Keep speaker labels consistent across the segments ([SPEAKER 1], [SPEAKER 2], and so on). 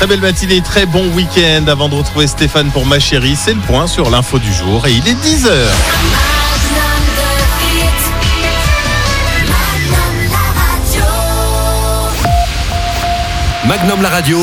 [SPEAKER 1] Très belle matinée, très bon week-end. Avant de retrouver Stéphane pour Ma Chérie, c'est le point sur l'info du jour et il est 10h.
[SPEAKER 2] Magnum la radio,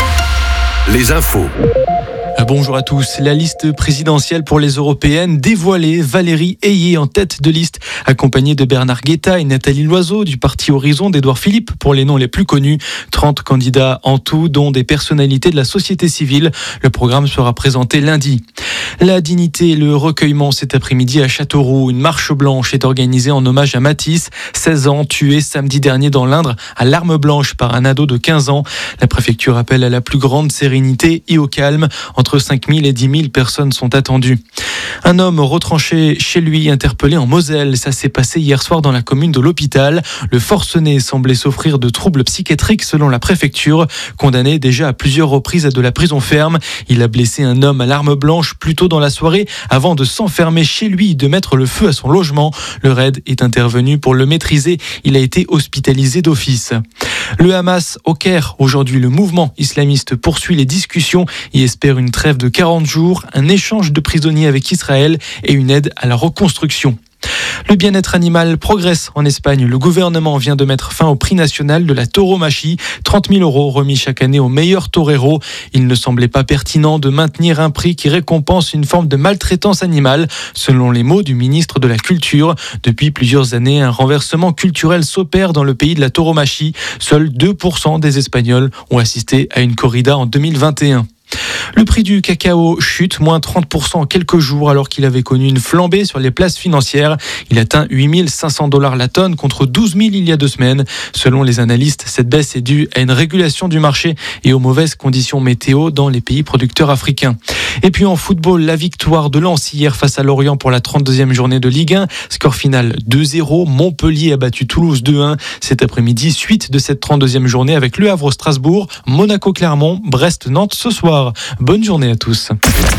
[SPEAKER 2] les infos.
[SPEAKER 3] Bonjour à tous. La liste présidentielle pour les européennes dévoilée. Valérie Ayé en tête de liste, accompagnée de Bernard Guetta et Nathalie Loiseau du parti Horizon d'Édouard Philippe pour les noms les plus connus. 30 candidats en tout, dont des personnalités de la société civile. Le programme sera présenté lundi. La dignité et le recueillement cet après-midi à Châteauroux. Une marche blanche est organisée en hommage à Mathis, 16 ans, tué samedi dernier dans l'Indre à l'arme blanche par un ado de 15 ans. La préfecture appelle à la plus grande sérénité et au calme. Entre 5 000 et 10 000 personnes sont attendues. Un homme retranché chez lui, interpellé en Moselle. Ça s'est passé hier soir dans la commune de l'Hôpital. Le forcené semblait souffrir de troubles psychiatriques selon la préfecture. Condamné déjà à plusieurs reprises à de la prison ferme. Il a blessé un homme à l'arme blanche plus tôt dans la soirée avant de s'enfermer chez lui et de mettre le feu à son logement. Le raid est intervenu pour le maîtriser. Il a été hospitalisé d'office. Le Hamas au Caire. Aujourd'hui, le mouvement islamiste poursuit les discussions et espère une trêve de 40 jours, un échange de prisonniers avec Israël et une aide à la reconstruction. Le bien-être animal progresse en Espagne. Le gouvernement vient de mettre fin au prix national de la tauromachie. 30 000 € remis chaque année aux meilleurs toreros. Il ne semblait pas pertinent de maintenir un prix qui récompense une forme de maltraitance animale, selon les mots du ministre de la Culture. Depuis plusieurs années, un renversement culturel s'opère dans le pays de la tauromachie. Seuls 2% des Espagnols ont assisté à une corrida en 2021. Le prix du cacao chute, moins 30% en quelques jours alors qu'il avait connu une flambée sur les places financières. Il atteint 8 500 $ la tonne contre 12 000 il y a 2 semaines. Selon les analystes, cette baisse est due à une régulation du marché et aux mauvaises conditions météo dans les pays producteurs africains. Et puis en football, la victoire de Lens hier face à Lorient pour la 32e journée de Ligue 1. Score final 2-0. Montpellier a battu Toulouse 2-1. Cet après-midi, suite de cette 32e journée avec Le Havre Strasbourg, Monaco Clermont, Brest Nantes ce soir. Bonne journée à tous.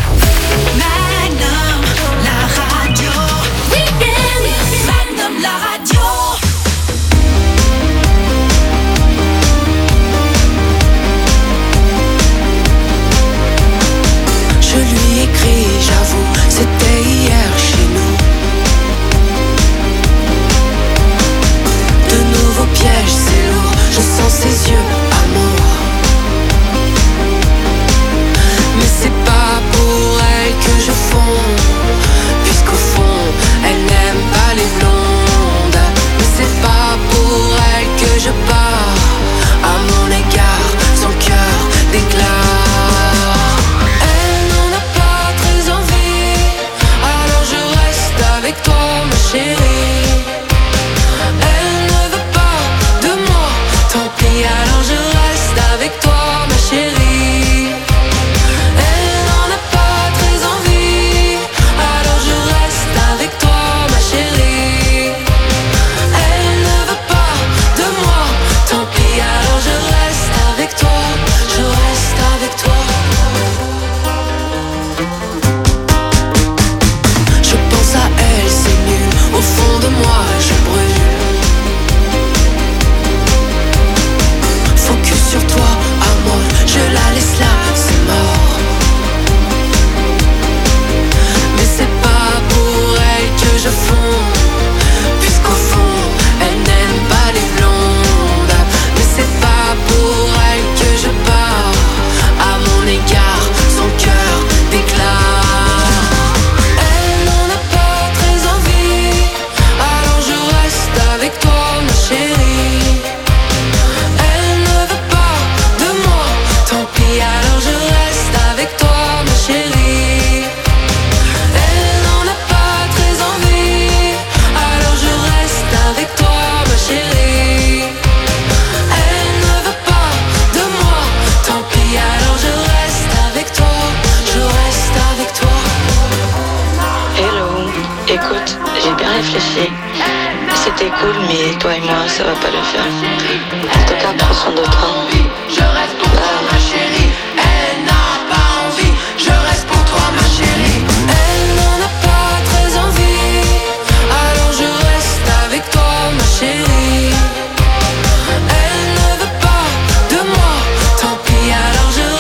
[SPEAKER 4] réfléchi. C'était cool, mais toi et moi, ça va pas le faire. En tout cas, prends soin de toi.
[SPEAKER 5] Je reste pour toi, ma chérie. Elle n'a pas envie. Je reste pour toi, ma chérie. Elle n'en a pas très envie. Alors je reste avec toi, ma chérie. Elle ne veut pas de moi. Tant pis, alors je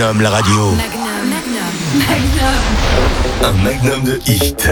[SPEAKER 2] Magnum, la radio. Un magnum de hit.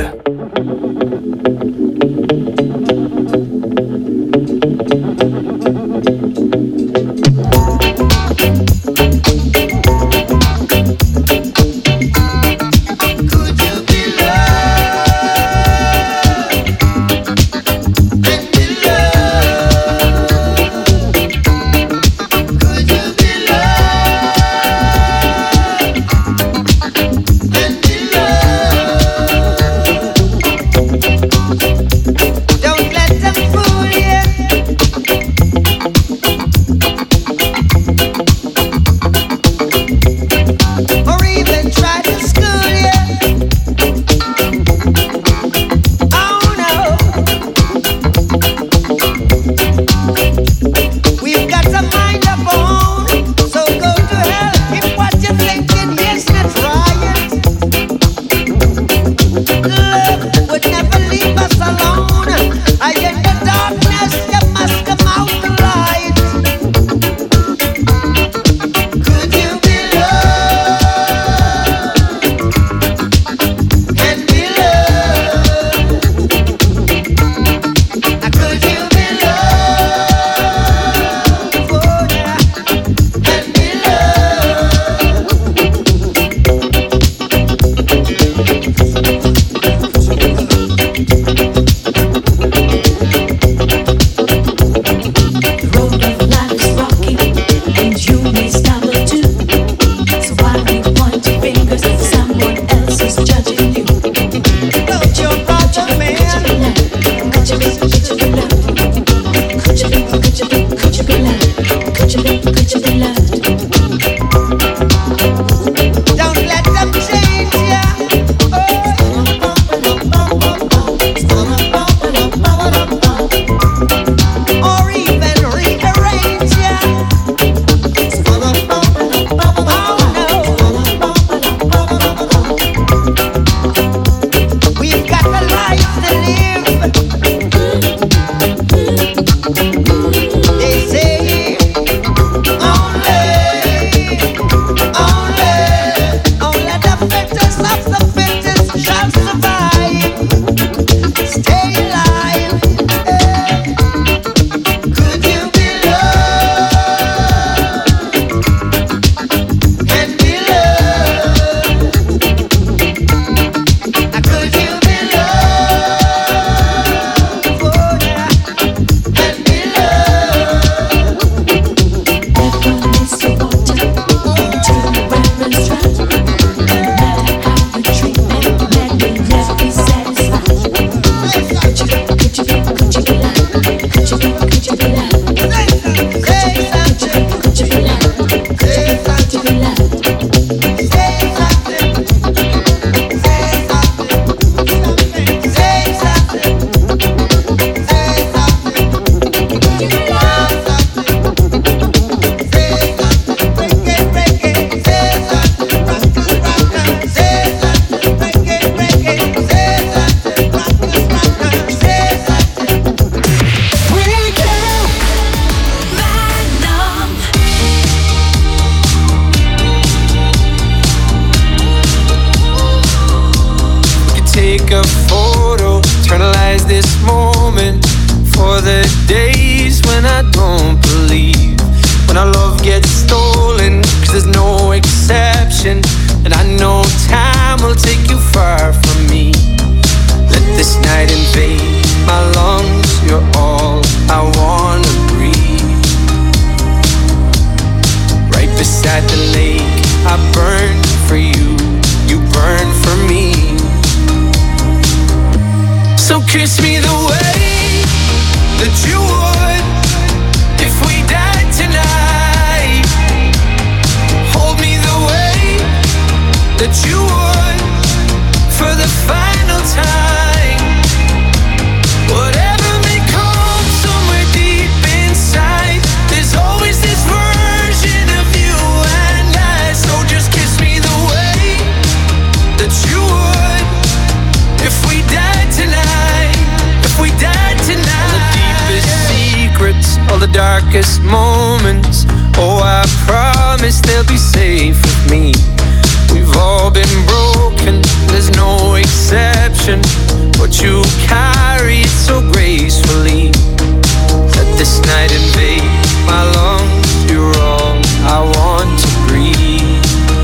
[SPEAKER 6] darkest moments. Oh, I promise they'll be safe with
[SPEAKER 5] me. We've all been broken, there's no exception. But you carry it so gracefully. Let this night invade my lungs. You're all I want to breathe.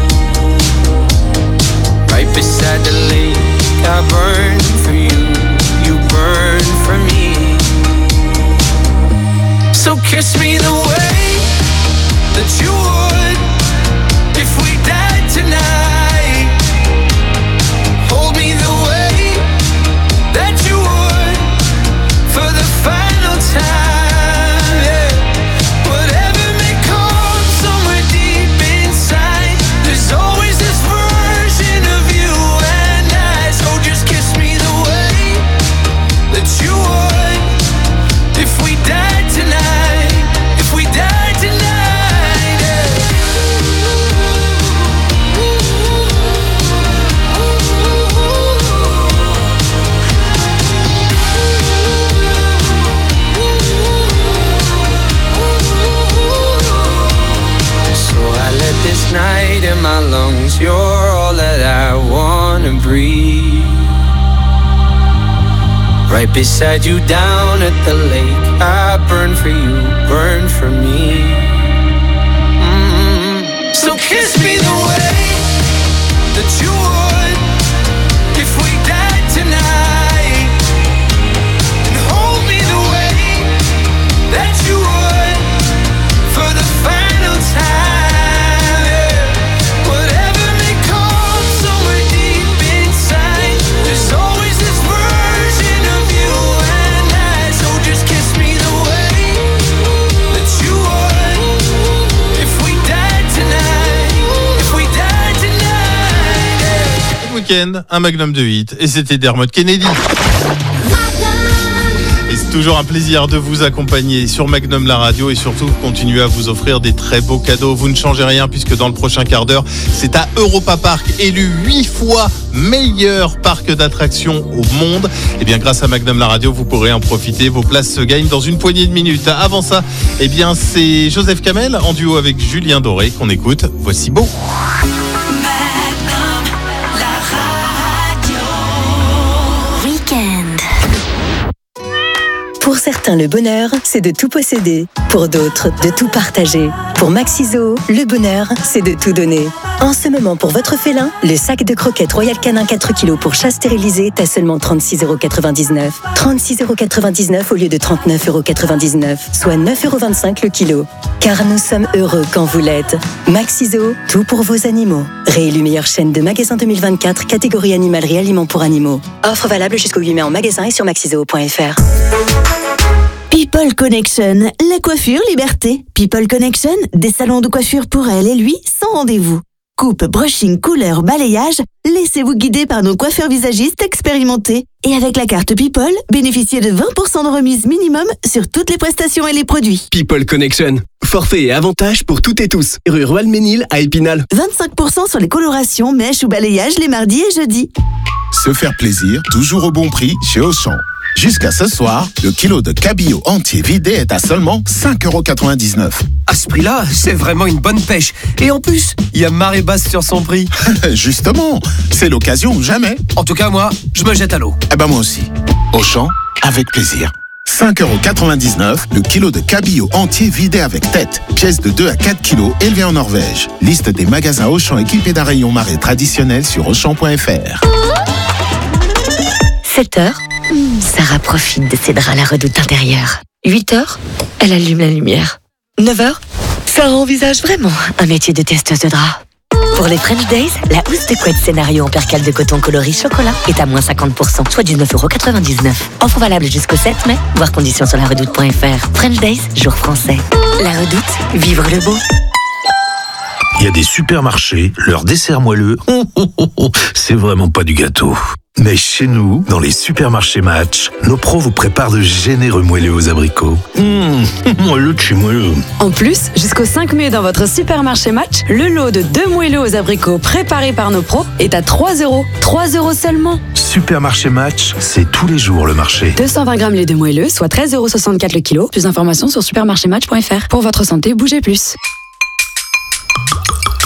[SPEAKER 5] Right beside the lake, I burn for you. You burn for me. So kiss me the way that you would if we died tonight. Hold me the way that you would for the final time, yeah. Whatever may come somewhere deep inside, there's always this version of you and I. So just kiss me the way that you would if we died tonight. If we died tonight, yeah. So I let this night in my lungs. You're all that I wanna breathe. Right beside you down at the lake, I burn for you, burn for me. So kiss me the way that you would if we died tonight. And hold me the way that you would for the final time, yeah. Whatever may come somewhere deep inside, there's always this version of you and I. So just kiss me the way that you would if we died tonight. If we died tonight, yeah.
[SPEAKER 1] Le week-end, un magnum de hit. Et c'était Dermot Kennedy. Et c'est toujours un plaisir de vous accompagner sur Magnum la radio et surtout continuer à vous offrir des très beaux cadeaux. Vous ne changez rien puisque dans le prochain quart d'heure, c'est à Europa Park, élu 8 fois meilleur parc d'attractions au monde. Et bien grâce à Magnum la radio, vous pourrez en profiter. Vos places se gagnent dans une poignée de minutes. Avant ça, eh bien c'est Joseph Kamel en duo avec Julien Doré qu'on écoute. Voici Beau.
[SPEAKER 6] Pour certains, le bonheur, c'est de tout posséder. Pour d'autres, de tout partager. Pour Maxiso, le bonheur, c'est de tout donner. En ce moment, pour votre félin, le sac de croquettes Royal Canin 4 kg pour chat stérilisé est à seulement 36,99 €. 36,99 € au lieu de 39,99 €, soit 9,25 € le kilo. Car nous sommes heureux quand vous l'êtes. Maxiso, tout pour vos animaux. Réélu meilleure chaîne de magasins 2024, catégorie animalerie aliments pour animaux. Offre valable jusqu'au 8 mai en magasin et sur maxiso.fr.
[SPEAKER 7] People Connection, la coiffure liberté. People Connection, des salons de coiffure pour elle et lui, sans rendez-vous. Coupe, brushing, couleur, balayage, laissez-vous guider par nos coiffeurs visagistes expérimentés. Et avec la carte People, bénéficiez de 20% de remise minimum sur toutes les prestations et les produits.
[SPEAKER 8] People Connection. Forfait et avantages pour toutes et tous. Rue Royal-Ménil à Épinal.
[SPEAKER 7] 25% sur les colorations, mèches ou balayages les mardis et jeudis.
[SPEAKER 9] Se faire plaisir, toujours au bon prix chez Auchan. Jusqu'à ce soir, le kilo de cabillaud entier vidé est à seulement 5,99 €.
[SPEAKER 10] À ce prix-là, c'est vraiment une bonne pêche. Et en plus, il y a marée basse sur son prix.
[SPEAKER 9] Justement, c'est l'occasion ou jamais.
[SPEAKER 10] En tout cas, moi, je me jette à l'eau.
[SPEAKER 9] Eh ben moi aussi. Auchan, avec plaisir. 5,99 € le kilo de cabillaud entier vidé avec tête. Pièce de 2 à 4 kilos élevée en Norvège. Liste des magasins Auchan équipés d'un rayon marée traditionnel sur Auchan.fr.
[SPEAKER 11] 7h, Sarah profite de ses draps à la redoute intérieure. 8h, elle allume la lumière. 9h, Sarah envisage vraiment un métier de testeuse de draps. Pour les French Days, la housse de couette scénario en percale de coton coloris chocolat est à moins 50%, soit 19,99 €. Offre valable jusqu'au 7 mai, voir conditions sur laredoute.fr. French Days, jour français. La Redoute, vivre le beau.
[SPEAKER 12] Il y a des supermarchés, leur dessert moelleux, c'est vraiment pas du gâteau. Mais chez nous, dans les supermarchés Match, nos pros vous préparent de généreux moelleux aux abricots. Moelleux de chez moelleux.
[SPEAKER 13] En plus, jusqu'au 5 mai dans votre supermarché Match, le lot de 2 moelleux aux abricots préparés par nos pros est à 3 €. 3 € seulement.
[SPEAKER 12] Supermarché Match, c'est tous les jours le marché.
[SPEAKER 13] 220 grammes les 2 moelleux, soit 13,64 € le kilo. Plus d'informations sur supermarchématch.fr. Pour votre santé, bougez plus.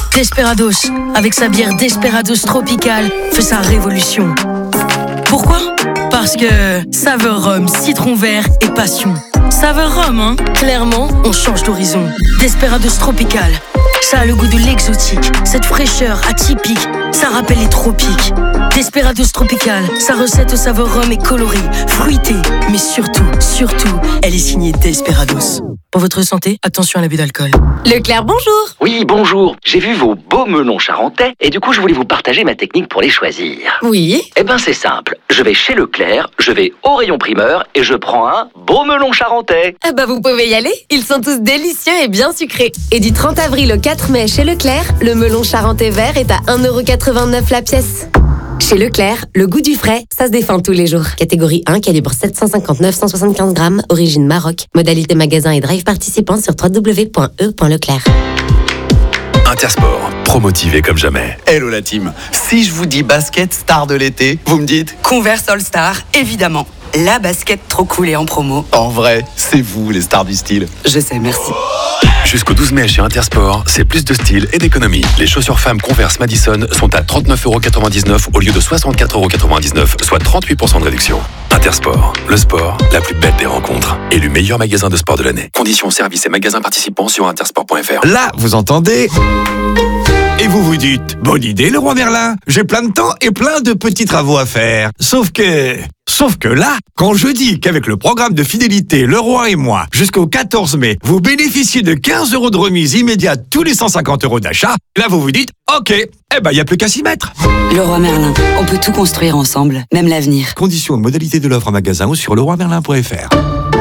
[SPEAKER 14] Desperados, avec sa bière Desperados Tropical, fait sa révolution. Pourquoi ? Parce que saveur rhum, citron vert et passion. Saveur rhum, hein ? Clairement, on change d'horizon. Desperados Tropical, ça a le goût de l'exotique, cette fraîcheur atypique, ça rappelle les tropiques. Desperados Tropical, sa recette aux saveurs rhum est colorée, fruitée, mais surtout, elle est signée Desperados. Pour votre santé, attention à l'abus d'alcool.
[SPEAKER 15] Leclerc, bonjour.
[SPEAKER 16] Oui, bonjour. J'ai vu vos beaux melons charentais et du coup, je voulais vous partager ma technique pour les choisir.
[SPEAKER 15] Oui.
[SPEAKER 16] Eh ben, c'est simple. Je vais chez Leclerc, je vais au rayon primeur et je prends un beau melon charentais.
[SPEAKER 15] Ah bah, vous pouvez y aller. Ils sont tous délicieux et bien sucrés. Et du 30 avril au 4 mai chez Leclerc, le melon charentais vert est à 1,89€ la pièce. Chez Leclerc, le goût du frais, ça se défend tous les jours. Catégorie 1, calibre 759-175 grammes, origine Maroc. Modalité magasin et drive participant sur www.e.leclerc.
[SPEAKER 17] Intersport, promotivé comme jamais. Hello la team. Si je vous dis basket star de l'été, vous me dites
[SPEAKER 18] Converse All Star, évidemment. La basket trop cool et en promo.
[SPEAKER 17] En vrai, c'est vous les stars du style.
[SPEAKER 18] Je sais, merci.
[SPEAKER 12] Jusqu'au 12 mai chez Intersport, c'est plus de style et d'économie. Les chaussures femmes Converse Madison sont à 39,99€ au lieu de 64,99€, soit 38% de réduction. Intersport, le sport, la plus belle des rencontres. Élu meilleur magasin de sport de l'année. Conditions, services et magasins participants sur intersport.fr.
[SPEAKER 19] Là, vous entendez ? Et vous vous dites, bonne idée le roi Merlin, j'ai plein de temps et plein de petits travaux à faire. Sauf que là, quand je dis qu'avec le programme de fidélité Le Roi et moi, jusqu'au 14 mai, vous bénéficiez de 15€ de remise immédiate tous les 150€ d'achat, là vous vous dites, ok, eh ben y a plus qu'à s'y mettre.
[SPEAKER 18] Le roi Merlin, on peut tout construire ensemble, même l'avenir.
[SPEAKER 19] Conditions et modalités de l'offre en magasin ou sur leroimerlin.fr.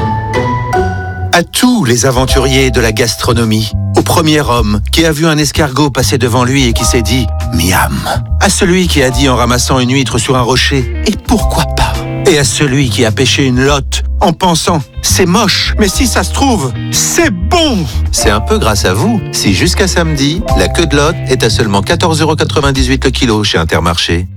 [SPEAKER 20] À tous les aventuriers de la gastronomie, au premier homme qui a vu un escargot passer devant lui et qui s'est dit « miam », à celui qui a dit en ramassant une huître sur un rocher « et pourquoi pas », et à celui qui a pêché une lotte en pensant « c'est moche, mais si ça se trouve, c'est bon ». C'est un peu grâce à vous si jusqu'à samedi, la queue de lotte est à seulement 14,98€ le kilo chez Intermarché.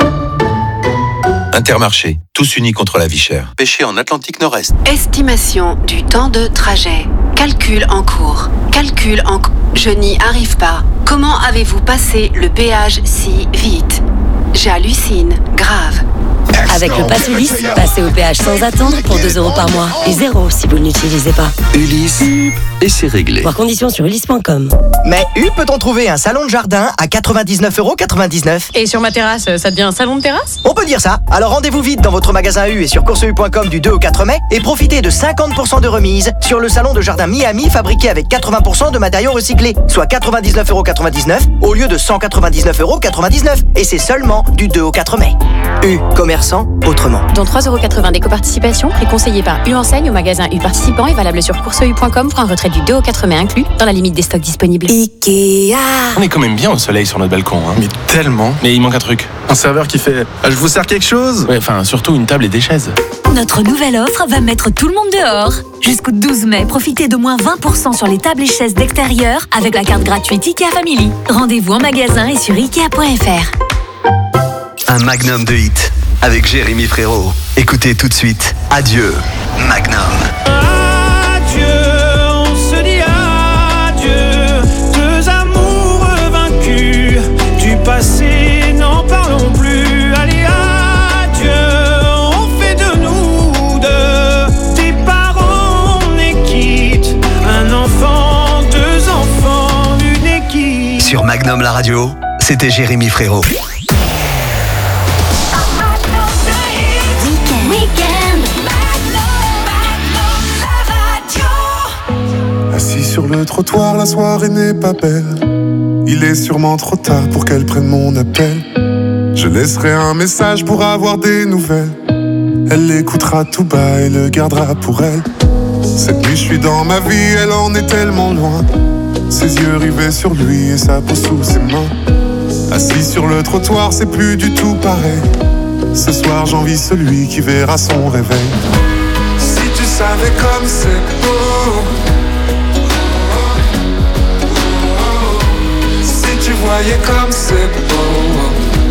[SPEAKER 20] Intermarché, tous unis contre la vie chère. Pêché en Atlantique Nord-Est.
[SPEAKER 21] Estimation du temps de trajet. Calcul en cours. Je n'y arrive pas. Comment avez-vous passé le péage si vite ? J'hallucine. Grave.
[SPEAKER 11] Avec le Pass Ulysse, passez au péage sans attendre pour 2€ par mois. Et 0 si vous ne l'utilisez pas.
[SPEAKER 17] Ulysse, et c'est réglé.
[SPEAKER 11] Voir conditions sur ulysse.com.
[SPEAKER 22] Mais peut-on trouver un salon de jardin à 99,99€?
[SPEAKER 13] Et sur ma terrasse, ça devient un salon de terrasse ?
[SPEAKER 22] On peut dire ça. Alors rendez-vous vite dans votre magasin U et sur courseu.com du 2 au 4 mai et profitez de 50% de remise sur le salon de jardin Miami fabriqué avec 80% de matériaux recyclés, soit 99,99€ au lieu de 199,99€. Et c'est seulement du 2 au 4 mai. U, commerçant autrement.
[SPEAKER 13] Dont 3,80€ d'éco-participation, prix conseillé par U Enseigne au magasin U participant et valable sur courseu.com pour un retrait du 2 au 4 mai inclus, dans la limite des stocks disponibles.
[SPEAKER 11] Ikea.
[SPEAKER 23] On est quand même bien au soleil sur notre balcon, hein. Mais tellement. Mais il manque un truc. Un serveur qui fait « Je vous sers quelque chose ?» Ouais, enfin, surtout une table et des chaises.
[SPEAKER 24] Notre nouvelle offre va mettre tout le monde dehors. Jusqu'au 12 mai, profitez de moins 20% sur les tables et chaises d'extérieur avec la carte gratuite Ikea Family. Rendez-vous en magasin et sur Ikea.fr.
[SPEAKER 2] Un magnum de hit avec Jérémy Frérot. Écoutez tout de suite. Adieu, Magnum.
[SPEAKER 5] Adieu, on se dit adieu. Deux amoureux vaincus du passé, n'en parlons plus. Allez, adieu, on fait de nous deux des parents, on est quitte. Un enfant, deux enfants, une équipe.
[SPEAKER 2] Sur Magnum la radio, c'était Jérémy Frérot.
[SPEAKER 25] Assis sur le trottoir, la soirée n'est pas belle. Il est sûrement trop tard pour qu'elle prenne mon appel. Je laisserai un message pour avoir des nouvelles. Elle l'écoutera tout bas et le gardera pour elle. Cette nuit je suis dans ma vie, elle en est tellement loin. Ses yeux rivés sur lui et sa peau sous ses mains. Assis sur le trottoir, c'est plus du tout pareil. Ce soir j'envie celui qui verra son réveil. Si tu savais comme c'est beau, si tu voyais comme c'est beau.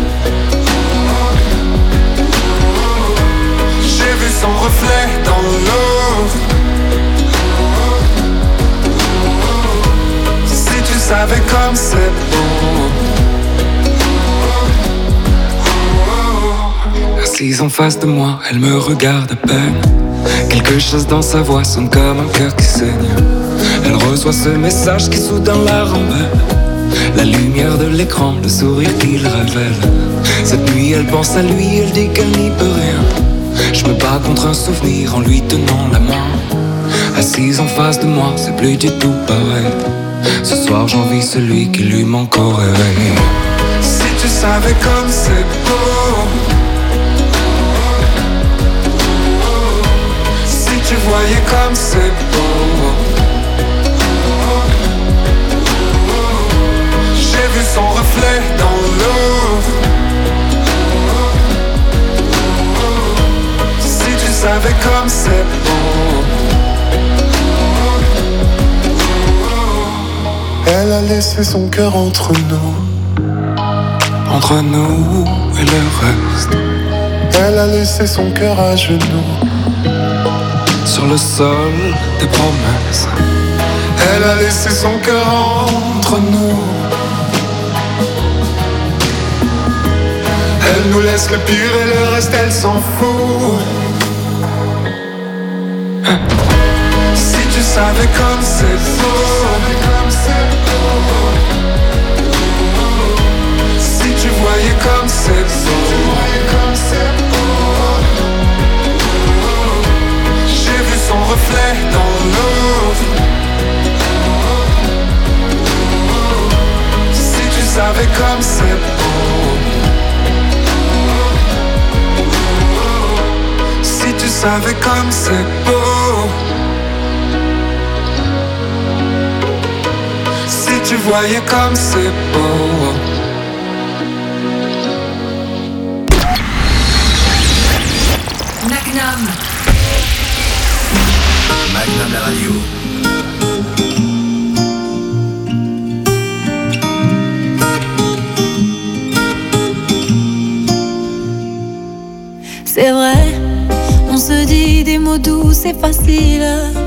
[SPEAKER 25] J'ai vu son reflet dans l'eau. Si tu savais comme c'est beau.
[SPEAKER 1] Assise en face de moi, elle me regarde à peine. Quelque chose dans sa voix sonne comme un cœur qui saigne. Elle reçoit ce message qui soudain la rembelle. La lumière de l'écran, le sourire qu'il révèle. Cette nuit elle pense à lui, elle dit qu'elle n'y peut rien. Je me bats contre un souvenir en lui tenant la main. Assise en face de moi, c'est plus du tout pareil. Ce soir j'envie celui qui lui manque au réveil.
[SPEAKER 5] Si tu savais comme c'est beau, si tu voyais comme c'est beau. J'ai vu son reflet dans l'eau. Si tu savais comme c'est beau.
[SPEAKER 25] Elle a laissé son cœur entre nous.
[SPEAKER 1] Entre nous et le reste.
[SPEAKER 25] Elle a laissé son cœur à genoux.
[SPEAKER 1] Sur le sol des promesses.
[SPEAKER 25] Elle a laissé son cœur entre nous. Elle nous laisse le pire et le reste elle s'en fout.
[SPEAKER 5] Si tu savais comme c'est beau. Si tu voyais comme c'est beau. J'ai vu son reflet dans l'eau. Si tu savais comme c'est beau. Si tu savais comme c'est beau. Si tu voyais comme c'est beau.
[SPEAKER 24] Magnum.
[SPEAKER 2] Magnum la radio.
[SPEAKER 3] C'est vrai, on se dit des mots doux, c'est facile.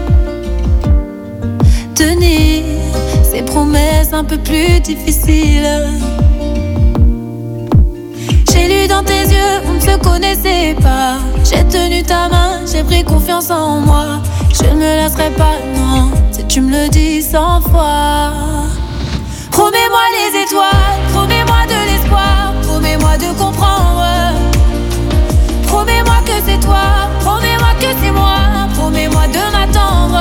[SPEAKER 3] Tenir ces promesses un peu plus difficiles. J'ai lu dans tes yeux, on ne se connaissait pas. J'ai tenu ta main, j'ai pris confiance en moi. Je ne me lasserai pas, non, si tu me le dis 100 fois. Promets-moi les étoiles, promets-moi de l'espoir, promets-moi de comprendre. Promets-moi que c'est toi, promets-moi que c'est moi, promets-moi de m'attendre.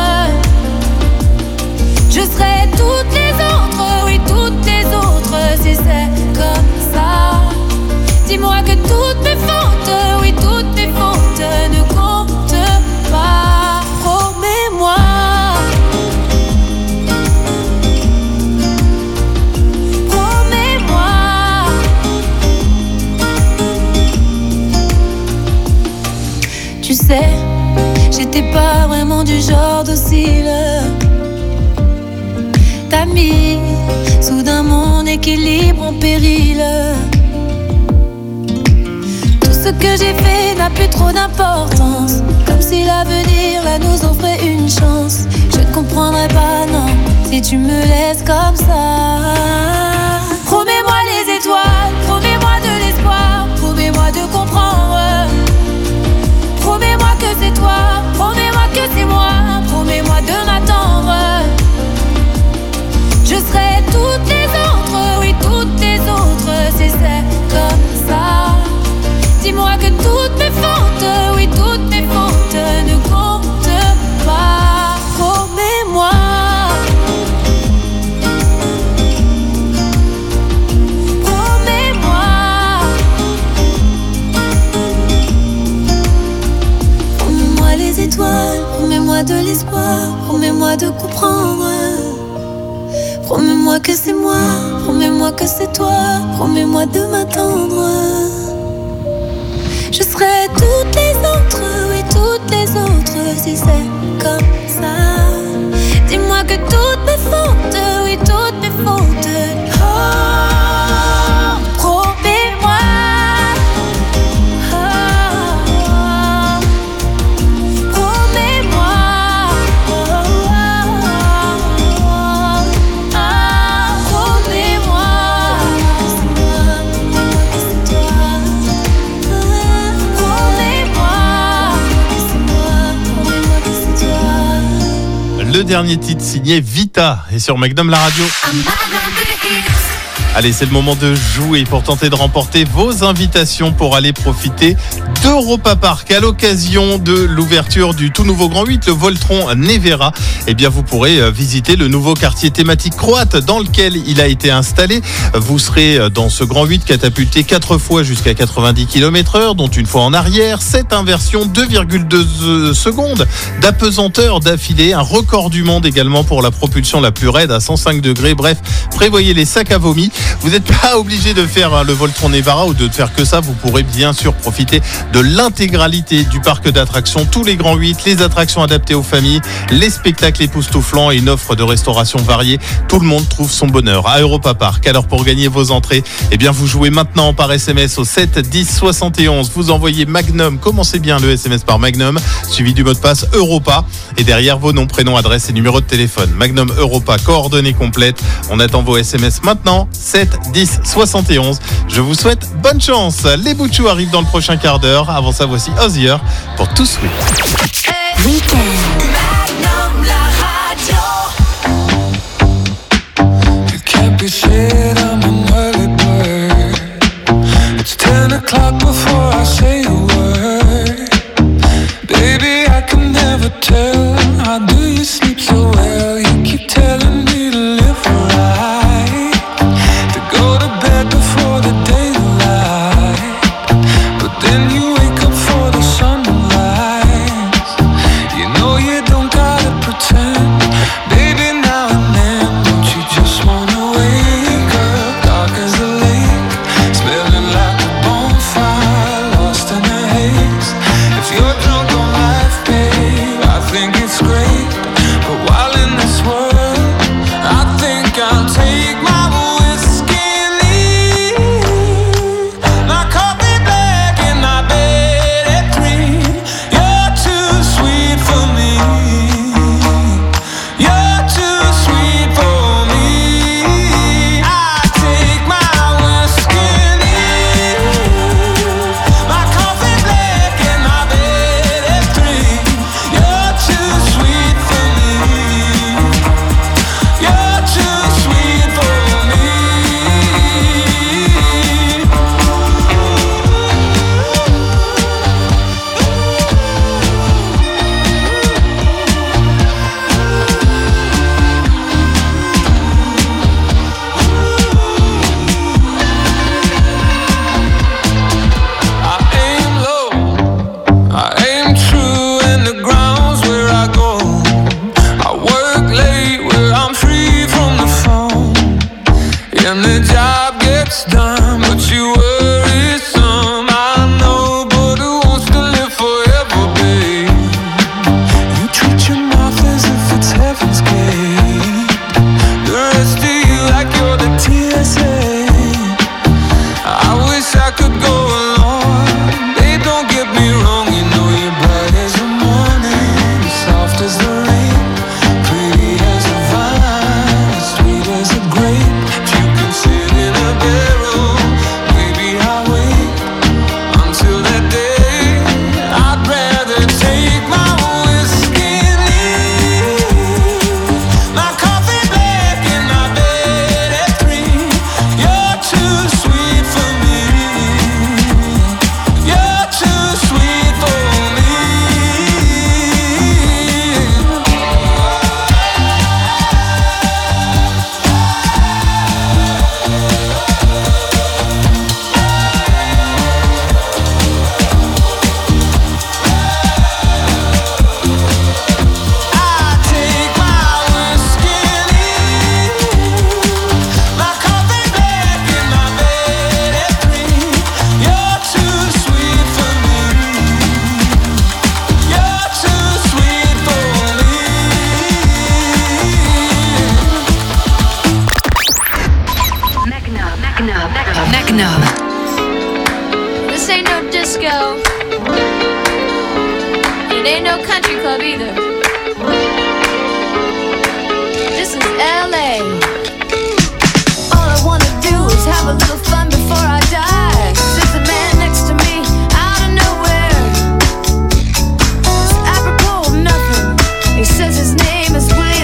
[SPEAKER 3] Je serai toutes les autres, oui toutes les autres, si c'est comme ça. Dis-moi que toutes mes fautes, oui toutes mes fautes ne comptent pas. Promets-moi. Promets-moi. Tu sais, j'étais pas vraiment du genre docile. T'as mis soudain mon équilibre en péril. Ce que j'ai fait n'a plus trop d'importance. Comme si l'avenir là nous offrait une chance. Je ne comprendrai pas, non, si tu me laisses comme ça. Promets-moi les étoiles, promets-moi de l'espoir, promets-moi de comprendre. Promets-moi que c'est toi, promets-moi que c'est moi, promets-moi de m'attendre. Je serai toutes les autres, oui toutes les autres, si c'est comme ça. Dis-moi que toutes mes fautes, oui toutes mes fautes ne comptent pas. Promets-moi. Promets-moi. Promets-moi les étoiles, promets-moi de l'espoir, promets-moi de comprendre. Promets-moi que c'est moi, promets-moi que c'est toi, promets-moi de m'attendre. Je serai toutes les autres, oui toutes les autres, si c'est comme ça. Dis-moi que toutes mes fautes, oui toutes mes fautes. Oh, promets-moi. Oh, promets-moi. Promets-moi.
[SPEAKER 4] le dernier titre signé Vita et sur Magnum la radio. Allez, c'est le moment de jouer pour tenter de remporter vos invitations pour aller profiter d'Europa Park à l'occasion de l'ouverture du tout nouveau Grand 8, le Voltron Nevera. Eh bien, vous pourrez visiter le nouveau quartier thématique croate dans lequel il a été installé. Vous serez dans ce Grand 8 catapulté 4 fois jusqu'à 90 km/h, dont une fois en arrière, 7 inversions, 2,2 secondes d'apesanteur d'affilée, un record du monde également pour la propulsion la plus raide à 105 degrés. Bref, prévoyez les sacs à vomi. Vous n'êtes pas obligé de faire le Voltron Nevera ou de faire que ça. Vous pourrez bien sûr profiter de l'intégralité du parc d'attractions, tous les grands 8, les attractions adaptées aux familles, les spectacles époustouflants et une offre de restauration variée. Tout le monde trouve son bonheur à Europa Park. Alors pour gagner vos entrées, eh bien vous jouez maintenant par SMS au 7 10 71. Vous envoyez Magnum, commencez bien le SMS par Magnum, suivi du mot de passe Europa et derrière vos noms, prénoms, adresses et numéros de téléphone. Magnum Europa, coordonnées complètes. On attend vos SMS maintenant. 7 10 71. Je vous souhaite bonne chance. Les Bouchous arrivent dans le prochain quart d'heure. Avant ça, voici Ozzy pour Too Sweet.
[SPEAKER 1] It's 10 o'clock before I say a word. Baby, I can never tell. How do you sleep so well? You keep telling me to live right, to go to bed before the daylight, but then you wake up for the sunrise. You know you don't gotta pretend, baby, now and then. Don't you just wanna wake up, dark as the lake, smelling like a bonfire, lost in the haze. If you're drunk on life, babe, I think it's great, but while in this world, I think I'll take my whiskey and leave. My coffee black and my bed at 3. You're too sweet for me. You're too sweet for me. I take my whiskey and leave. My coffee black and my bed at 3. You're too sweet for me. You're too sweet for me. I aim low, I aim true, and the ground's where I go. I work late where I'm free from the phone, and the job gets done, but you worry some. I know, but who wants to live forever, babe? You treat your mouth as if it's heaven's gate. The rest of you like you're the TSA. I wish I could go along. Babe, don't get me wrong. You know you're bright as the morning, soft as the rain, pretty as a vine, sweet as a grape. If you can sit in a barrel, maybe I'll wait until that day. I'd rather take my whiskey and leave. My coffee black and my bed at 3. You're too sweet for me. You're too sweet for me. I take my whiskey and leave. My coffee black and my bed at 3. You're too sweet for me. You're too sweet for me.
[SPEAKER 24] Magnum.
[SPEAKER 3] This ain't no disco. It ain't no country club either. This is LA. All I wanna do is have a little fun before I die. There's a man next to me out of nowhere. It's apropos of nothing. He says his name is William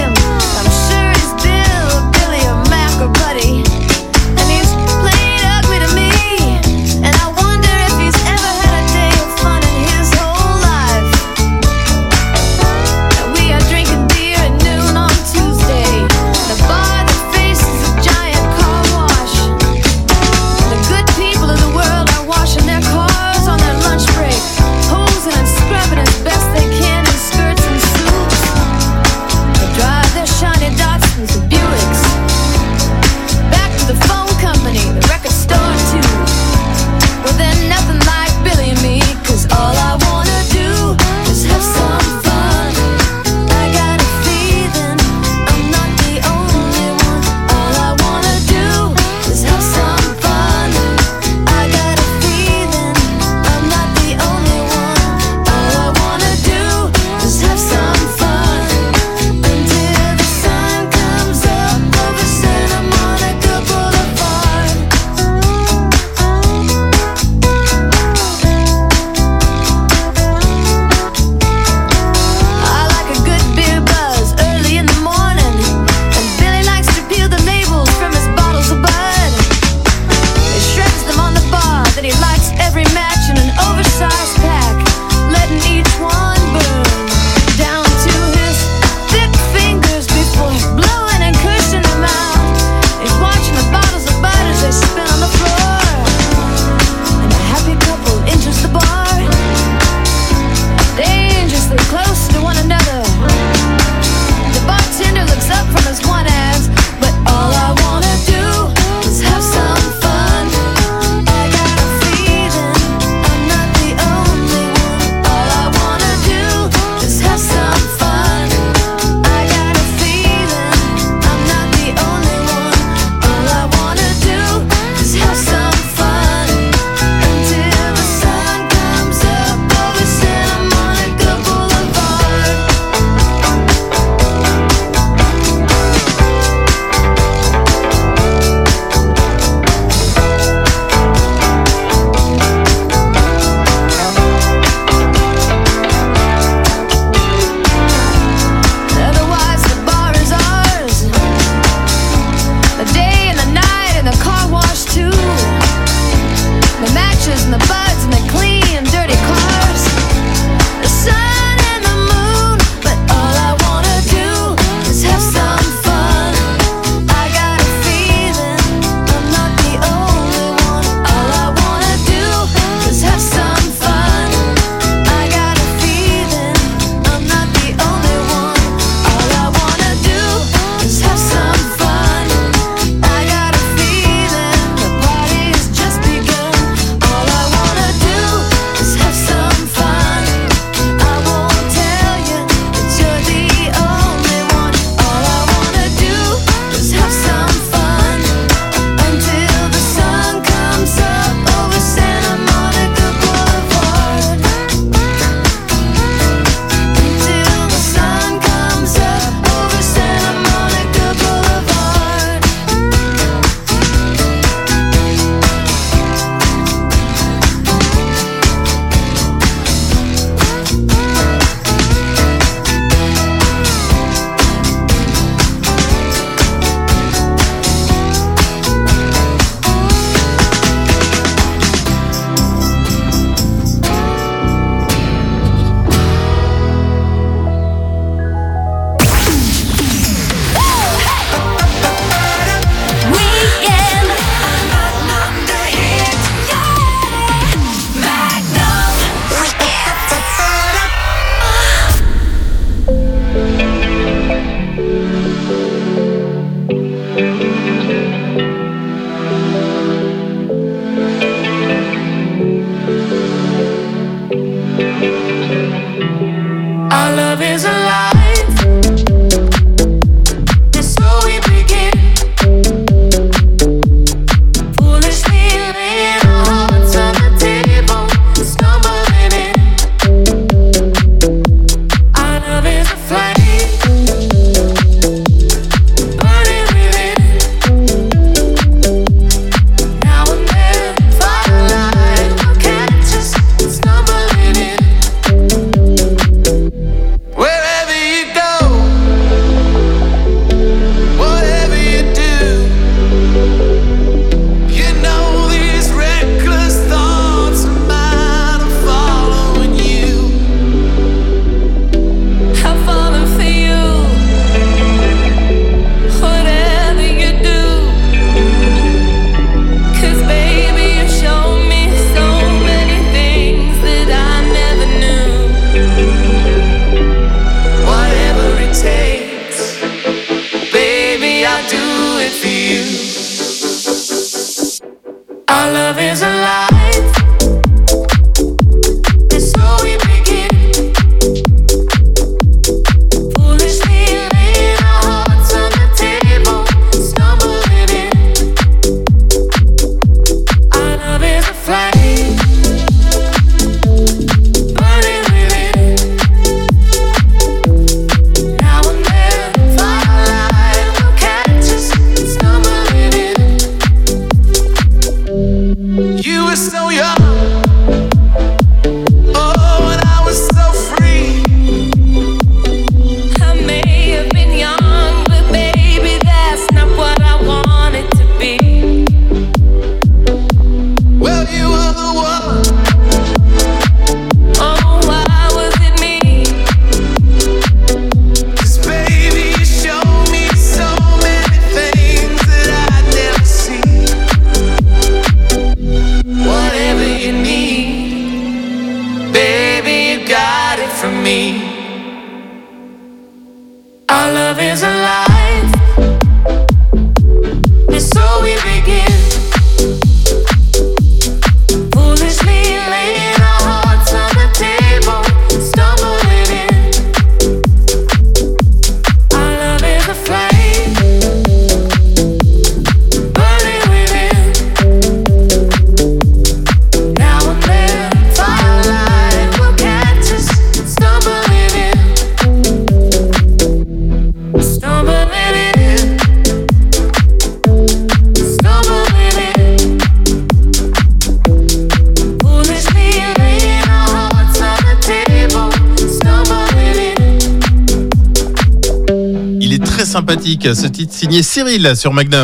[SPEAKER 4] Sympathique, ce titre signé Cyril sur Magnum.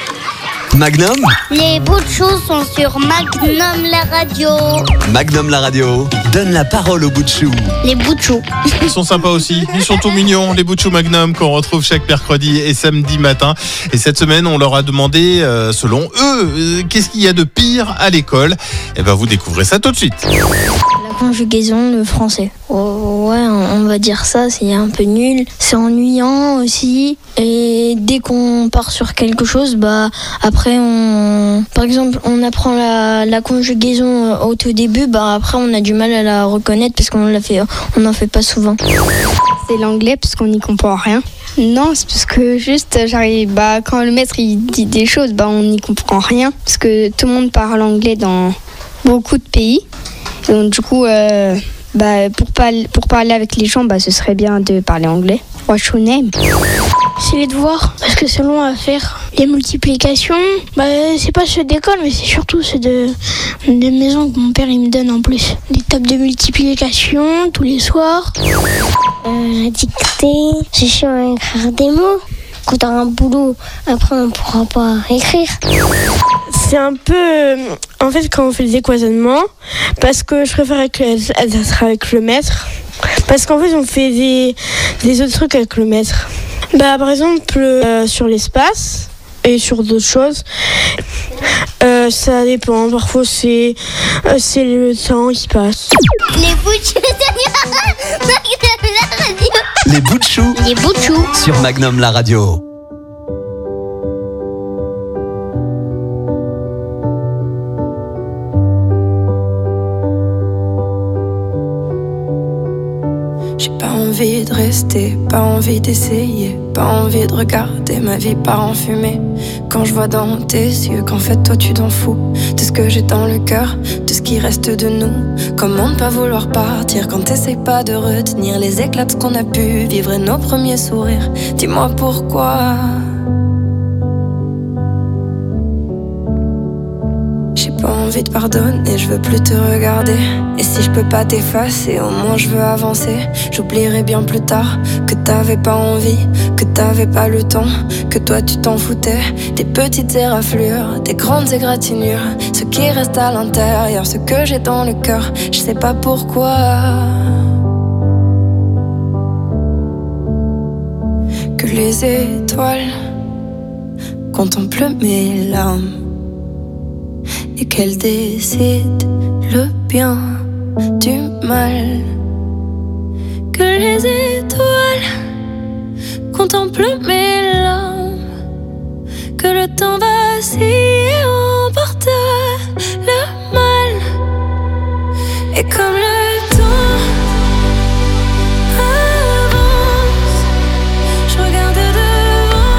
[SPEAKER 2] Magnum.
[SPEAKER 6] Les bouts de chou sont sur Magnum la radio.
[SPEAKER 2] Magnum la radio donne la parole aux bouts de chou.
[SPEAKER 6] Les bouts de chou.
[SPEAKER 4] Ils sont sympas aussi, ils sont tout mignons, les bouts de chou Magnum qu'on retrouve chaque mercredi et samedi matin. Et cette semaine, on leur a demandé, selon eux, qu'est-ce qu'il y a de pire à l'école. Et ben vous découvrez ça tout de suite.
[SPEAKER 7] La conjugaison, le français. Oh, ouais, on va dire ça, c'est un peu nul. C'est ennuyant aussi. Et dès qu'on part sur quelque chose, bah après par exemple, on apprend la conjugaison au tout début, bah après on a du mal à la reconnaître parce qu'on n'en fait pas souvent.
[SPEAKER 8] C'est l'anglais parce qu'on n'y comprend rien. Non, c'est parce que juste quand le maître il dit des choses, on n'y comprend rien parce que tout le monde parle anglais dans beaucoup de pays. Et donc du coup, pour parler avec les gens, ce serait bien de parler anglais. What's your name?
[SPEAKER 7] C'est les devoirs, parce que c'est long à faire. Les multiplications, c'est pas ceux d'école, mais c'est surtout ceux de maison que mon père il me donne en plus. Des tables de multiplication tous les soirs.
[SPEAKER 6] Dicter, c'est chiant à écrire des mots. Quand t'as un boulot, après on pourra pas écrire.
[SPEAKER 7] C'est un peu, en fait, quand on fait des cloisonnements, parce que je préfère être avec le maître, parce qu'en fait on fait des autres trucs avec le maître. Par exemple, sur l'espace et sur d'autres choses, ça dépend. Parfois c'est le temps qui passe.
[SPEAKER 6] Les bouts de chou Magnum la radio.
[SPEAKER 2] Les bouts de chou.
[SPEAKER 6] Les bouts de chou
[SPEAKER 2] sur Magnum la radio.
[SPEAKER 9] J'ai pas envie de rester, pas envie d'essayer, pas envie de regarder ma vie part en fumée. Quand je vois dans tes yeux qu'en fait toi tu t'en fous de ce que j'ai dans le cœur, de ce qui reste de nous. Comment ne pas vouloir partir quand t'essayes pas de retenir les éclats de ce qu'on a pu vivre et nos premiers sourires. Dis-moi pourquoi. J'ai pas envie de pardonner, je veux plus te regarder. Et si je peux pas t'effacer, au moins je veux avancer. J'oublierai bien plus tard que t'avais pas envie, que t'avais pas le temps, que toi tu t'en foutais. Des petites éraflures, des grandes égratignures, ce qui reste à l'intérieur, ce que j'ai dans le cœur, je sais pas pourquoi. Que les étoiles contemplent mes larmes et qu'elle décide le bien du mal. Que les étoiles contemplent mes larmes, que le temps vacille et emporte le mal. Et comme le temps avance, je regarde devant,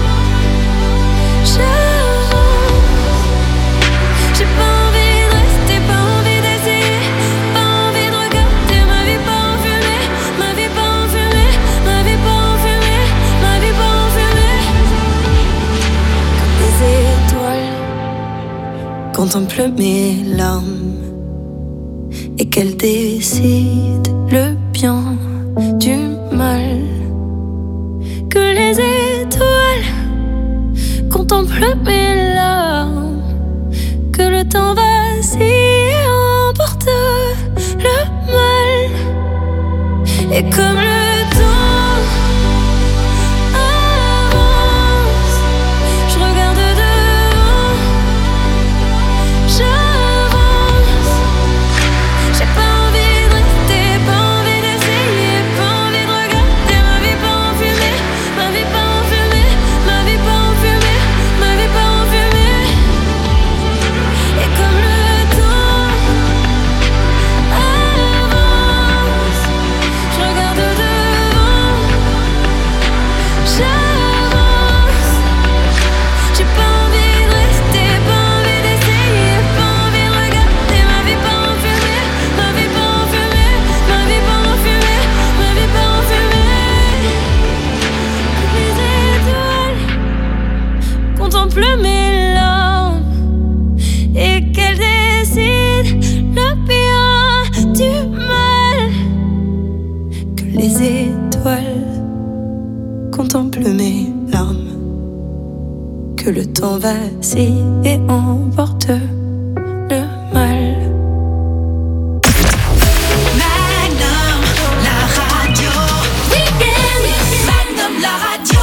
[SPEAKER 9] j'ai pas envie de rester, pas envie d'essayer, pas envie de regarder ma vie pas en fumée, ma vie pas en fumée, ma vie pas en fumée, ma vie pas en fumée. Comme des étoiles contemple mes larmes et qu'elle décide le bien du mal. Que les étoiles contemplent mes larmes, que le temps vacille et emporte le mal. Et comme le temps avance, je regarde devant, j'avance. J'ai pas envie de rester, pas envie d'essayer, pas envie de regarder ma vie pas en fumée, ma vie pas en fumée, ma vie pas en fumée, ma vie pas en fumée. Et comme le temps avance, je regarde devant, j'avance. J'ai pas envie de rester, pas envie d'essayer, pas envie de regarder ma vie pas en fumée, ma vie pas en fumée, ma vie pas en fumée, ma vie pas en fumée. Les étoiles contemplent mes larmes et qu'elles décident le bien du mal. Que les étoiles contemplent mes larmes, que le temps vacille et emporte le mal.
[SPEAKER 5] Magnum, la radio. Weekend, Magnum, la radio.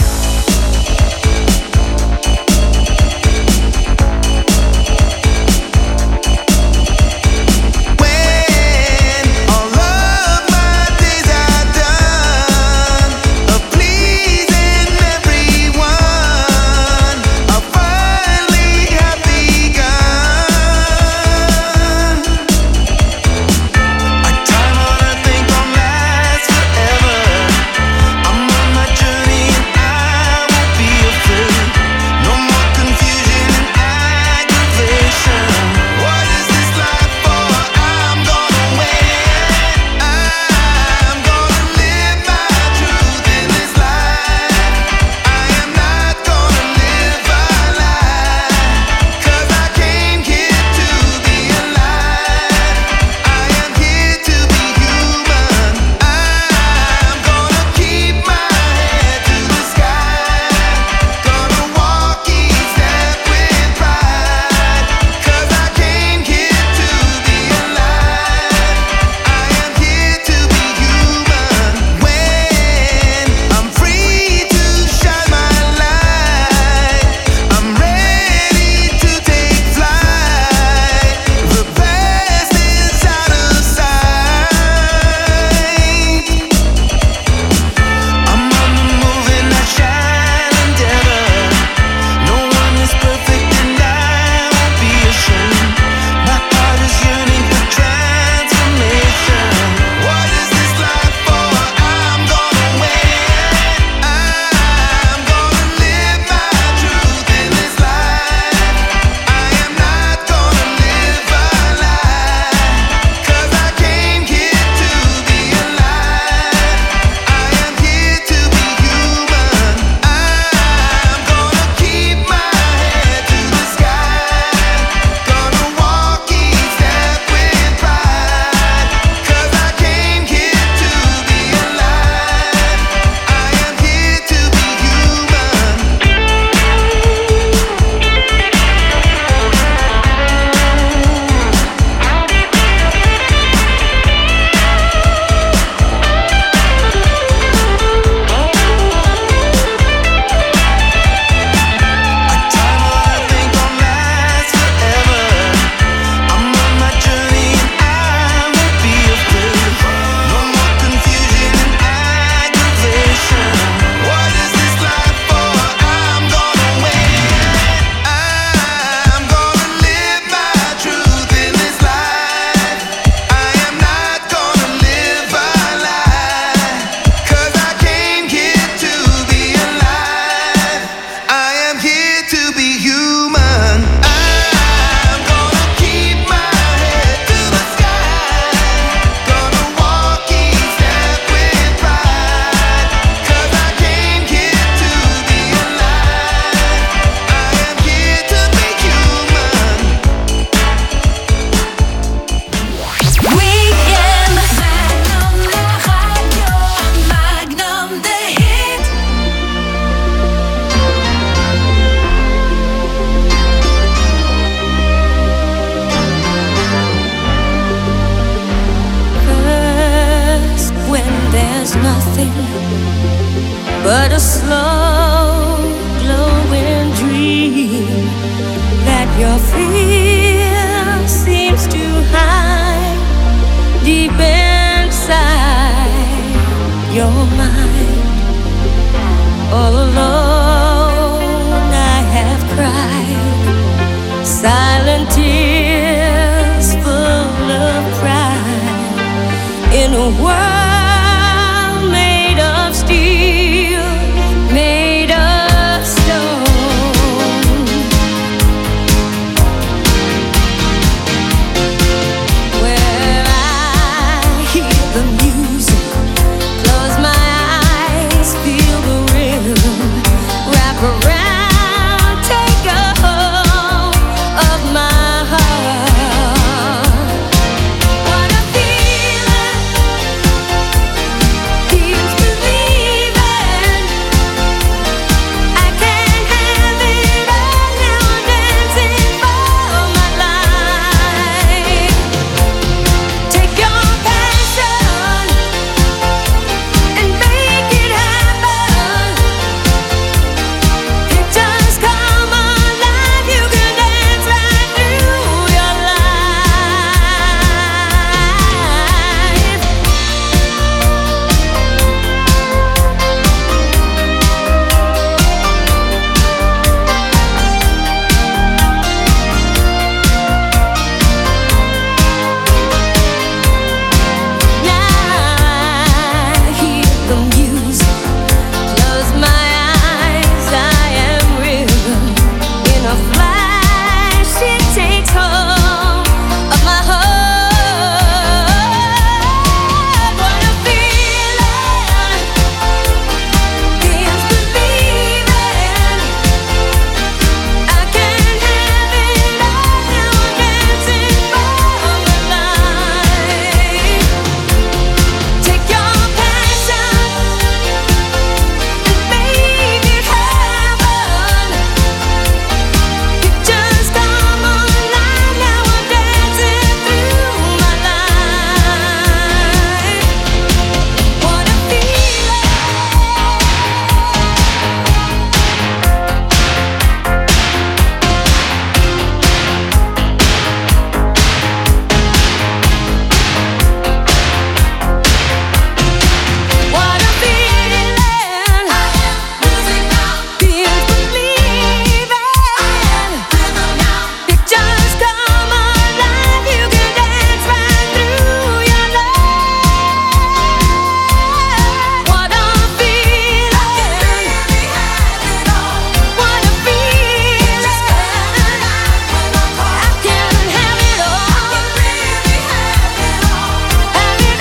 [SPEAKER 10] When all of my days are done of pleasing everyone, I finally have begun.
[SPEAKER 3] but a slow glowing dream that your fear seems to hide deep inside your mind. All alone I have cried silent tears full of pride in a world made of steel, made of stone. Where I hear the music, close my eyes, feel the rhythm, wrap around, take a hold of my heart. What a feeling, feels believing. I can't have it all now, I'm dancing for my life. Take your passion and make it happen. Pictures come alive, you can dance right through your life. Now I hear the music, close my eyes, I am rhythm. In a flash, it takes hold of my heart. What a feeling, feels believing. I can't have it all now, I'm dancing for my life. Take your passion and make it happen. Pictures come alive, now I'm dancing through my life. What a feeling. What a feeling. Feels believing. Pictures come alive, you can dance right through your life. What a feeling. What a feeling. I can have it all. Have it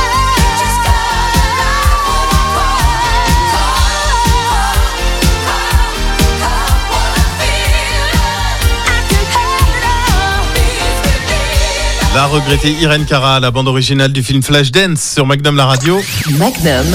[SPEAKER 4] La regrettée Irène Cara, la bande originale du film Flashdance sur Magnum la radio.
[SPEAKER 11] Magnum.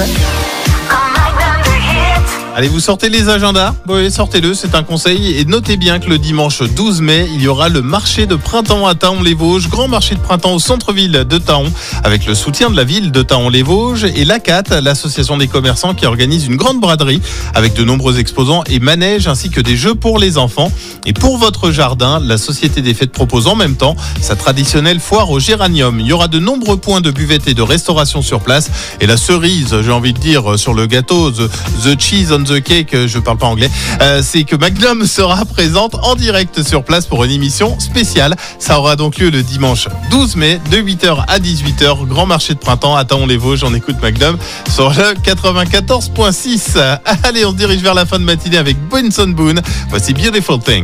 [SPEAKER 4] Allez, vous sortez les agendas. Oui, sortez-le, c'est un conseil. Et notez bien que le dimanche 12 mai, il y aura le marché de printemps à Thaon-les-Vosges. Grand marché de printemps au centre-ville de Thaon, avec le soutien de la ville de Thaon-les-Vosges et l'ACAT, l'association des commerçants qui organise une grande braderie avec de nombreux exposants et manèges ainsi que des jeux pour les enfants. Et pour votre jardin, la Société des Fêtes propose en même temps sa traditionnelle foire au géranium. Il y aura de nombreux points de buvette et de restauration sur place. Et la cerise, j'ai envie de dire, sur le gâteau, the cheese on the cake, je parle pas anglais, c'est que Magnum sera présente en direct sur place pour une émission spéciale. Ça aura donc lieu le dimanche 12 mai de 8h à 18h. Grand marché de printemps à Thaon-les-Vosges. On écoute Magnum sur le 94.6. Allez, on se dirige vers la fin de matinée avec Benson Boone. Voici Beautiful Things.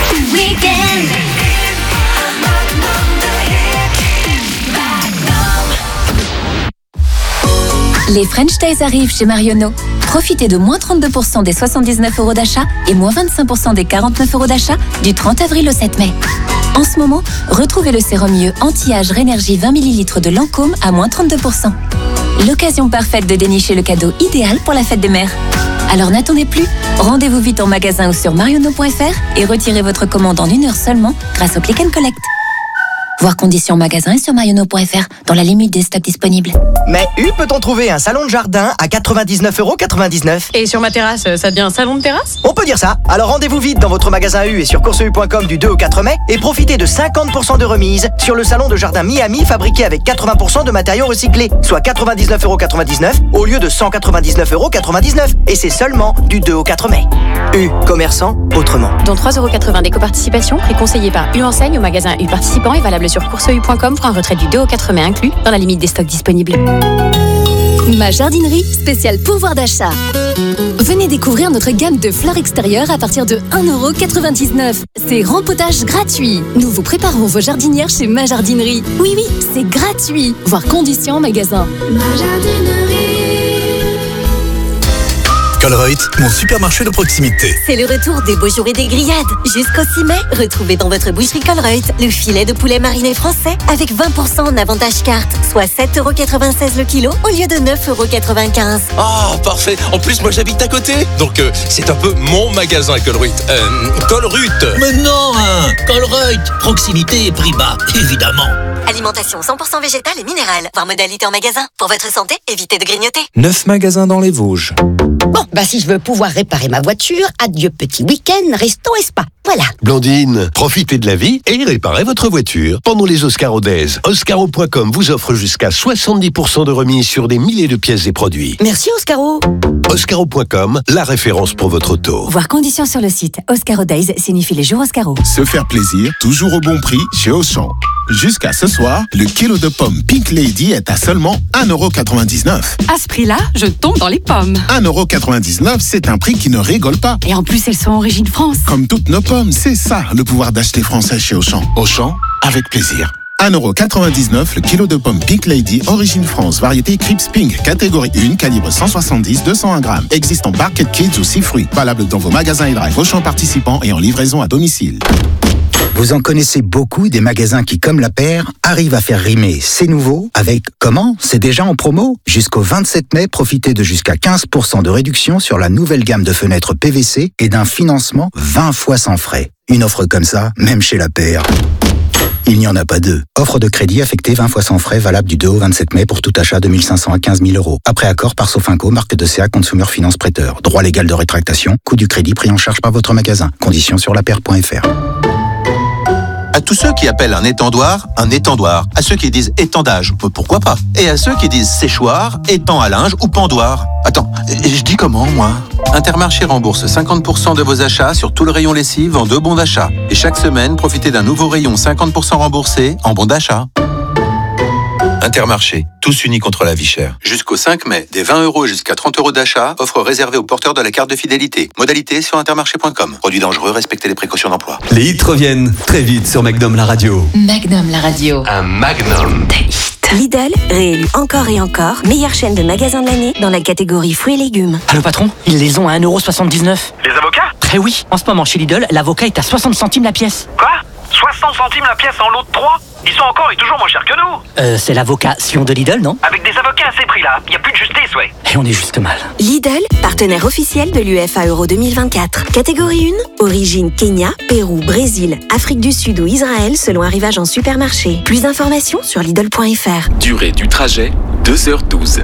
[SPEAKER 24] Les French Days arrivent chez Marionneau. Profitez de moins 32% des 79 € d'achat et moins 25% des 49 € d'achat du 30 avril au 7 mai. En ce moment, retrouvez le sérum mieux anti-âge Rénergie 20 ml de Lancôme à moins 32%. L'occasion parfaite de dénicher le cadeau idéal pour la fête des mères. Alors n'attendez plus, rendez-vous vite en magasin ou sur marionneau.fr et retirez votre commande en 1 heure seulement grâce au Click and Collect. Voir conditions en magasin et sur marionneau.fr dans la limite des stocks disponibles.
[SPEAKER 22] Mais peut-on trouver un salon de jardin à 99,99 €?
[SPEAKER 12] Et sur ma terrasse, ça devient un salon de terrasse?
[SPEAKER 22] On peut dire ça. Alors rendez-vous vite dans votre magasin U et sur courseu.com du 2 au 4 mai et profitez de 50% de remise sur le salon de jardin Miami fabriqué avec 80% de matériaux recyclés, soit 99,99 € au lieu de 199,99 €. Et c'est seulement du 2 au 4 mai. U, commerçant autrement.
[SPEAKER 12] Dont 3,80 € d'éco-participation, prix conseillé par U enseigne au magasin U participant et valable sur courseu.com pour un retrait du 2 au 4 mai inclus dans la limite des stocks disponibles.
[SPEAKER 24] Ma jardinerie, spéciale pouvoir d'achat. Venez découvrir notre gamme de fleurs extérieures à partir de 1,99 €. C'est rempotage gratuit. Nous vous préparons vos jardinières chez Ma Jardinerie. Oui, c'est gratuit. Voir conditions en magasin.
[SPEAKER 14] Ma jardinerie.
[SPEAKER 2] Colruyt, mon supermarché de proximité.
[SPEAKER 24] C'est le retour des beaux jours et des grillades. Jusqu'au 6 mai, retrouvez dans votre boucherie Colruyt le filet de poulet mariné français avec 20% en avantage carte, soit 7,96 € le kilo au lieu de 9,95 €.
[SPEAKER 15] Ah, parfait. En plus, moi, j'habite à côté. Donc, c'est un peu mon magasin Colruyt. Colruyt.
[SPEAKER 16] Mais non, Colruyt. Proximité et prix bas, évidemment.
[SPEAKER 24] Alimentation 100% végétale et minérale. Voir modalité en magasin. Pour votre santé, évitez de grignoter.
[SPEAKER 1] 9 magasins dans les Vosges.
[SPEAKER 18] Bon, si je veux pouvoir réparer ma voiture, adieu petit week-end, resto et spa. Voilà.
[SPEAKER 26] Blandine, profitez de la vie et réparez votre voiture. Pendant les Oscaro Days, Oscaro.com vous offre jusqu'à 70% de remise sur des milliers de pièces et produits.
[SPEAKER 18] Merci Oscaro.
[SPEAKER 26] Oscaro.com, la référence pour votre auto.
[SPEAKER 24] Voir conditions sur le site. Oscaro Days signifie les jours Oscaro.
[SPEAKER 27] Se faire plaisir, toujours au bon prix chez Auchan. Jusqu'à ce soir, le kilo de pommes Pink Lady est à seulement 1,99 €.
[SPEAKER 28] À ce prix-là, je tombe dans les pommes.
[SPEAKER 27] 1,99 €, c'est un prix qui ne rigole pas.
[SPEAKER 28] Et en plus, elles sont origine France.
[SPEAKER 27] Comme toutes nos pommes, c'est ça le pouvoir d'acheter français chez Auchan. Auchan, avec plaisir. 1,99 € le kilo de pommes Pink Lady, origine France, variété Crips Pink, catégorie 1, calibre 170-201 grammes. Existe en Barquette Kids ou 6 fruits. Valable dans vos magasins et drive Auchan participants et en livraison à domicile.
[SPEAKER 29] Vous en connaissez beaucoup des magasins qui, comme la paire, arrivent à faire rimer c'est nouveau avec comment c'est déjà en promo. Jusqu'au 27 mai, profitez de jusqu'à 15% de réduction sur la nouvelle gamme de fenêtres PVC et d'un financement 20 fois sans frais. Une offre comme ça, même chez la paire, il n'y en a pas deux. Offre de crédit affectée 20 fois sans frais, valable du 2 au 27 mai pour tout achat de 1 500 à 15 000 €. Après accord par Sofinco, marque de CA Consumer Finance Prêteur. Droit légal de rétractation, coût du crédit pris en charge par votre magasin. Conditions sur lapaire.fr.
[SPEAKER 20] À tous ceux qui appellent un étendoir, à ceux qui disent étendage, pourquoi pas, et à ceux qui disent séchoir, étang à linge ou pendoir. Attends, je dis comment, moi? Intermarché rembourse 50% de vos achats sur tout le rayon lessive en 2 bons d'achat. Et chaque semaine, profitez d'un nouveau rayon 50% remboursé en bons d'achat. Intermarché, tous unis contre la vie chère. Jusqu'au 5 mai, des 20 € jusqu'à 30 € d'achat, offre réservée aux porteurs de la carte de fidélité. Modalité sur intermarché.com. Produit dangereux, respectez les précautions d'emploi.
[SPEAKER 2] Les hits reviennent très vite sur Magnum la radio.
[SPEAKER 24] Magnum la radio.
[SPEAKER 2] Un Magnum.
[SPEAKER 24] Lidl, réélu encore et encore, meilleure chaîne de magasins de l'année dans la catégorie fruits et légumes.
[SPEAKER 30] Allô patron, ils les ont à 1,79 €.
[SPEAKER 31] Les avocats?
[SPEAKER 30] Très oui, en ce moment chez Lidl, l'avocat est à 60 centimes la pièce.
[SPEAKER 31] Quoi? 60 centimes la pièce en lot de 3? Ils sont encore et toujours moins chers que nous.
[SPEAKER 30] C'est l'avocat Sion de Lidl, non?
[SPEAKER 31] Avec des avocats à ces prix-là, il n'y a plus de justice, ouais.
[SPEAKER 30] Et on est juste mal.
[SPEAKER 24] Lidl, partenaire officiel de l'UEFA Euro 2024. Catégorie 1, origine Kenya, Pérou, Brésil, Afrique du Sud ou Israël selon arrivage en supermarché. Plus d'informations sur Lidl.fr.
[SPEAKER 32] Durée du trajet, 2h12.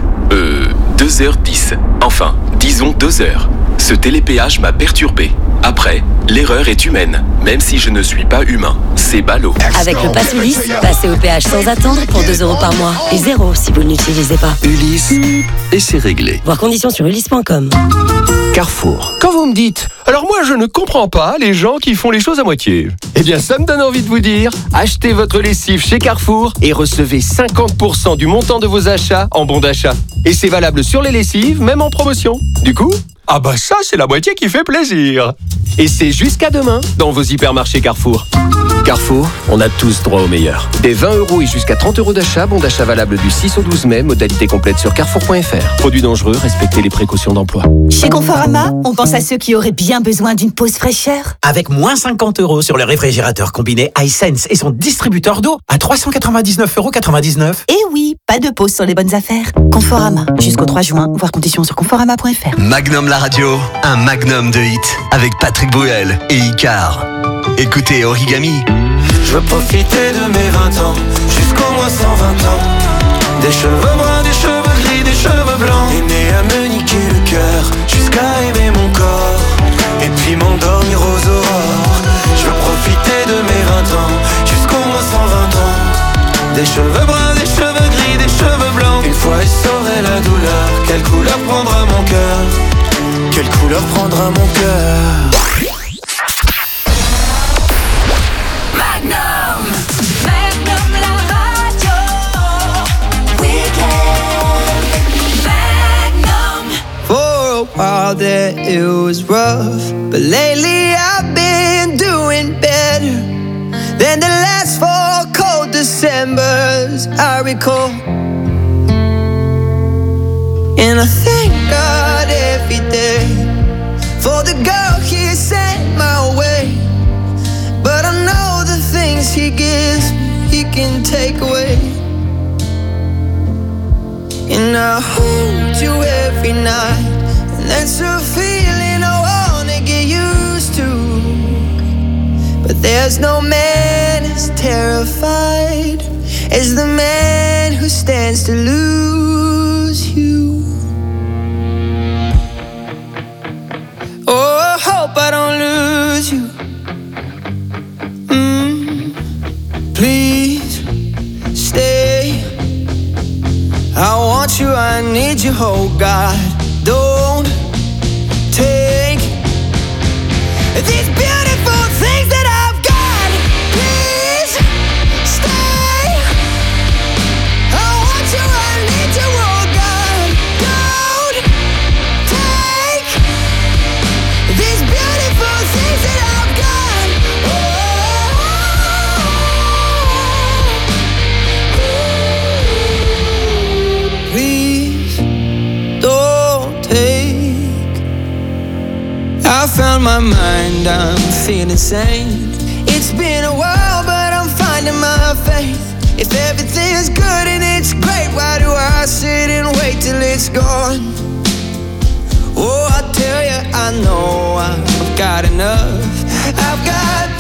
[SPEAKER 32] 2h10. Enfin, disons 2 heures. Ce télépéage m'a perturbé. Après, l'erreur est humaine, même si je ne suis pas humain. C'est ballot.
[SPEAKER 24] Avec le pass Ulysse, passez au péage sans attendre pour 2 € par mois. Et 0 si vous ne l'utilisez pas.
[SPEAKER 2] Ulysse, et c'est réglé.
[SPEAKER 24] Voir conditions sur ulysse.com.
[SPEAKER 33] Carrefour. Quand vous me dites, alors moi je ne comprends pas les gens qui font les choses à moitié. Eh bien ça me donne envie de vous dire, achetez votre lessive chez Carrefour et recevez 50% du montant de vos achats en bon d'achat. Et c'est valable sur les lessives, même en promotion. Du coup, ah bah ça c'est la moitié qui fait plaisir. Et c'est jusqu'à demain dans vos hypermarchés Carrefour. Carrefour, on a tous droit au meilleur. Des 20 € et jusqu'à 30 € d'achat, bon d'achat valable du 6 au 12 mai, modalité complète sur carrefour.fr. Produits dangereux, respectez les précautions d'emploi.
[SPEAKER 34] Chez Conforama, on pense à ceux qui auraient bien besoin d'une pause fraîcheur.
[SPEAKER 35] Avec moins 50 € sur le réfrigérateur combiné iSense et son distributeur d'eau à 399,99 €.
[SPEAKER 34] Et oui, pas de pause sur les bonnes affaires. Conforama, jusqu'au 3 juin, voir conditions sur conforama.fr.
[SPEAKER 2] Magnum la radio, un magnum de hits avec Patrick Bruel et Icar. Écoutez Origami.
[SPEAKER 1] Je veux profiter de mes 20 ans, jusqu'au moins 120 ans. Des cheveux bruns, des cheveux gris, des cheveux blancs. Aimé à me niquer le cœur, jusqu'à aimer mon corps. Et puis m'endormir aux aurores. Je veux profiter de mes 20 ans, jusqu'au moins 120 ans. Des cheveux bruns, des cheveux gris, des cheveux blancs. Une fois je saurai la douleur, quelle couleur prendra mon cœur? Quelle couleur prendra mon cœur?
[SPEAKER 3] Magnum, Magnum la radio. Weekend, Magnum.
[SPEAKER 5] For a while there it was rough, but lately I've been doing better than the last 4 cold Decembers I recall. And I thank God every day for the girl He sent my way. But I know the things He gives me, He can take away. And I hold you every night, and that's a feeling I wanna get used to. But there's no man as terrified as the man who stands to lose you. Oh, I hope I don't lose you. Please stay. I want you, I need you, oh God. Don't take these beautiful things that I've got. Please stay. I want you, I need you, oh God. Don't take these beautiful things that I've got. Please don't take. I found my mind, I'm feeling sane. It's been a while, but I'm finding my faith. If everything's good and it's great, why do I sit and wait till it's gone? Oh, I tell you, I know I've got enough. I've got